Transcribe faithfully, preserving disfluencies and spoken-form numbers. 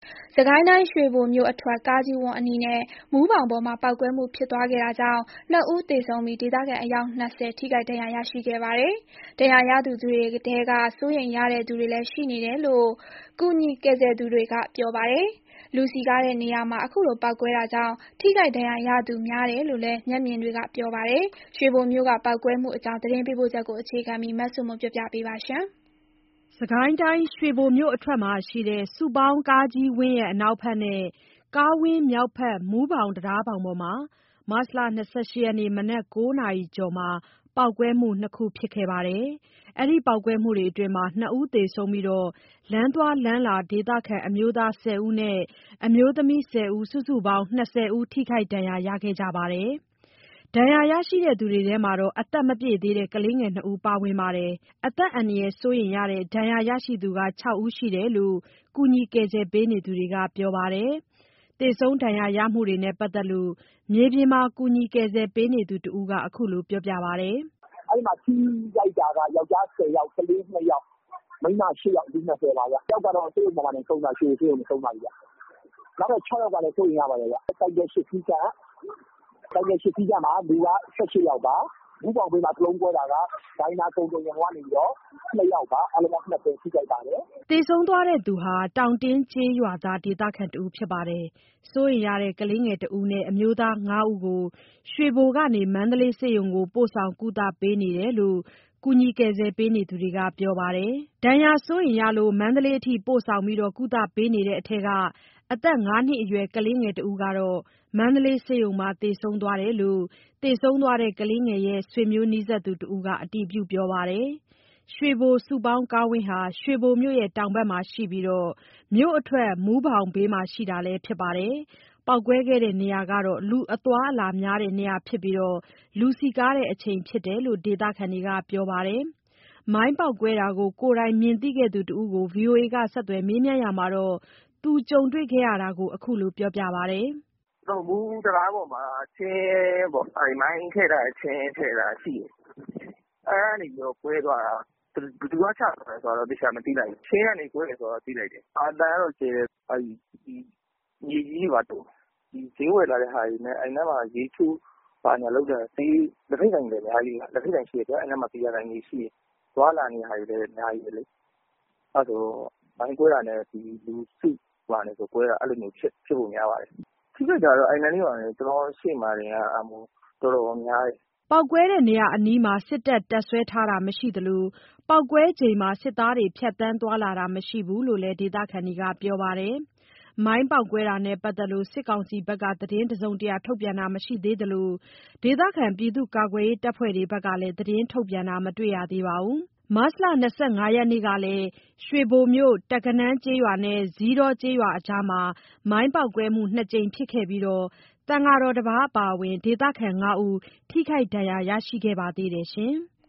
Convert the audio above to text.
။စစ်ကိုင်းတိုင်း ရွှေဘိုမြို့အထွက် ကားကြီးဝန်းအနီးနဲ့မူးဘောင်ပေါ်မှာပေါက်ကွဲမှုဖြစ်သွားခဲ့တာကြောင့်နှစ်ဦးသေဆုံးပြီးဒေသခံအယောက်၂၀ထိခိုက်ဒဏ်ရာရရှိခဲ့ပါတယ်။ဒဏ်ရာရသူတွေထဲကစိုးရိမ်ရတဲ့သူတွေလည်းရှိနေတယ်လို့ကူညီကယ်ဆယ်သူတွေကပြောပါတယ်။လူစည်ကားတဲ့နေရာမှာအခုလိုပေါက်ကွဲတာကြောင့်ထိခိုက်ဒဏ်ရာရသူများတယ်လို့လည်းမျက်မြင်တွေကပြောပါတယ်။ရွှေဘိုမြို့ကပေါက်ကွဲမှုအကြောင်းသတင်းပေးပို့ချက်ကိုအခြေခံပြီးမဆုမွန်ပြောပြပေးပါမယ်။စစ်ကိုင်းတိုင်းရွှေဘိုမြို့အထွက်မှာရှိတဲ့စုပေါင်းကားကြီးဝန်းရဲ့အနောက်ဘက်နဲ့ကားဝန်းမြောက်ဘက်မူးဘောင်တံတားဘောင်ပေါ်မှာမတ်လ၂၈ရက်နေ့မနက်၉နာရီကျော်မှာပေါက်ကွဲမှုနှစ်ခုဖြစ်ခဲ့ပါတယ်။အဲဒီပေါက်ကွဲမှုတွေအတွင်းနှစ်ဦးသေဆုံးပြီးလမ်းသွားလမ်းလာဒေသခံအမျိုးသား၁၀ဦးနဲ့အမျိုးသမီး၁၀ဦးစုစုပေါင်း၂၀ဦးထိခိုက်ဒဏ်ရာရခဲ့ကြပါတယ်။ဒဏ်ရာရရှိသူတွေထဲမှာအသက်မပြည့်သေးတဲ့ကလေးငယ်နှစ်ဦးပါဝင်ပါတယ်။အသက်အန္တရာယ်စိုးရိမ်ရတဲ့ဒဏ်ရာရရှိသူ၆ဦးရှိတယ်လို့ကူညီကယ်ဆယ်ပေးနေသူတွေကပြောပါတယ်။သေဆုံးဒဏ်ရာရမှုတွေနဲ့ပတ်သက်လို့မြေပြင်မှာကူညီကယ်ဆယ်ပေးနေသူတဦးကအခုလိုပြောပြပါတယ်။ "အဲ့မှာထိခိုက်တာကယောက်ျား၁၀ယောက်ကလေး၂ယောက်မိန်းမ၈ယောက်လူ၂၀ပါဗျ။တယောက်ကတော့ဆေးရုံပေါ်မှာဆုံးတာရွှေဘိုဆေးရုံမှာဆုံးပါပြီဗျ။နောက်ထပ်၆ယောက်ကလည်းစိုးရိမ်ရပါတယ်ဗျ။ဆိုင်ကယ်၈စီးကမှာလူက၁၈ယောက်ပါ။မူးဘောင်ဘေးမှာတလုံးကွဲတာကဒိုင်နာကုန်တင်ယာဉ်ပေါ်ကနေပြီးတော့၂ယောက်ပါအားလုံးပေါင်း၂၀ထိခိုက်ပါတယ်။ " သေဆုံးသွားသူဟာတောင်တင်းကျေးရွာသားဒေသခံတဦးဖြစ်ပါတယ်။စိုးရိမ်ရတဲ့ကလေးငယ်တဦးနဲ့အမျိုးသား၅ဦးကို ရွှေဘိုကနေမန္တလေးဆေးရုံကိုပို့ဆောင်ကုသပေးနေတယ်လို့ကူညီကယ်ဆယ်ပေးနေသူတွေကပြောပါတယ်။ဒဏ်ရာစိုးရိမ်ရလို့မန္တလေးအထိပို့ဆောင်ကုသပေးနေတဲ့အထဲကအသက်၅နှစ်အရွယ်ကလေးငယ်တဦးကတော့မန္တလေးဆေးရုံမှာသေဆုံးသွားတယ်လို့သေဆုံးသွားတဲ့ကလေးငယ်ရဲ့ဆွေမျိုးနီးစပ်သူတဦးကအတည်ပြုပြောပါတယ်။ ရွှေဘိုစုပေါင်းကားဝန်းဟာရွှေဘိုမြို့တောင်ဘက်မှာရှိပြီးမြို့အထွက်မူးဘောင်ဘေးမှာရှိတာလည်းဖြစ်ပါတယ်။ပေါက်ကွဲခဲ့တဲ့နေရာကလူအသွားအလာများတဲ့နေရာဖြစ်ပြီးလူစည်ကားတဲ့အချိန်ဖြစ်တယ်လို့ဒေသခံတွေကပြောပါတယ်။မိုင်းပေါက်ကွဲတာကိုကိုယ်တိုင်မြင်သိခဲ့သူတဦးကို ဗွီအိုအေကဆက်သွယ်မေးမြန်းရာမှာသူကြုံတွေ့ခဲ့ရတာကိုအခုလိုပြောပြပါတယ်။ "မူးတံတားပေါ်မှာချင်းပေါ့မိုင်းထည့်ထားတဲ့ချင်းထည့်ထားတာရှိတယ်။အဲ့ကနေပြီးတော့ကွဲသွားတာဘယ်သူကချသွားတယ်ဆိုတာတော့သေချာမသိလိုက်ဘူး။ချင်းကနေကွဲတယ်ဆိုတာတော့သိလိုက်တယ်။အသံကတော့ကျယ်တယ်။မြေကြီးတွေပါတုန်တယ်။ဈေးဝယ်လာတဲ့ဟာတွေနဲ့အဲ့နားမှာရေချိုးဘာညာလုပ်တဲ့လက်ဖက်ဆိုင်တွေလည်းအများကြီးပဲ။လက်ဖက်ဆိုင်ရှိတယ်။အဲ့နားမှာဘီယာဆိုင်တွေရှိတယ်။သွားလာနေတဲ့ဟာတွေလည်းအများကြီးပဲလေ။အဲ့ဆိုမိုင်းကွဲတာနဲ့လူစုကနေကွဲတာအဲ့လိုမျိုးဖြစ်ဖို့များပါတယ်။ထိခိုက်တာတော့အဲ့နားလေးမှာကျွန်တော်ရှေ့မှာတင်ကတော်တော်များတယ်။ " ပေါက်ကွဲတဲ့နေရာအနီးမှာစစ်တပ်တပ်စွဲထားတာမရှိသလိုပေါက်ကွဲချိန်စစ်သားတွေဖြတ်သန်းသွားလာတာမရှိဘူးလို့လည်းဒေသခံတွေကပြောပါတယ်။မိုင်းပေါက်ကွဲတာနဲ့ပတ်သက်လို့စစ်ကောင်စီဘက်ကသတင်းတစုံတရာထုတ်ပြန်တာမရှိသေးသလိုဒေသခံကာကွယ်ရေးတပ်ဖွဲ့တွေဘက်ကလည်းသတင်းထုတ်ပြန်တာမတွေ့ရသေးပါဘူး။ မတ်လ၂၅ရက်နေ့ကလည်းရွှေဘိုမြို့ တပ်ကနန်းကျေးရွာနဲ့ဇီးတောကျေးရွာအကြားမှာမိုင်းပေါက်ကွဲမှုနှစ်ကြိမ်ဖြစ်ခဲ့ပြီးသံဃာတော်တပါးအပါအဝင်ဒေသခံ၅ဦးထိခိုက်ဒဏ်ရာရရှိခဲ့ပါသေးတယ်ရှင်။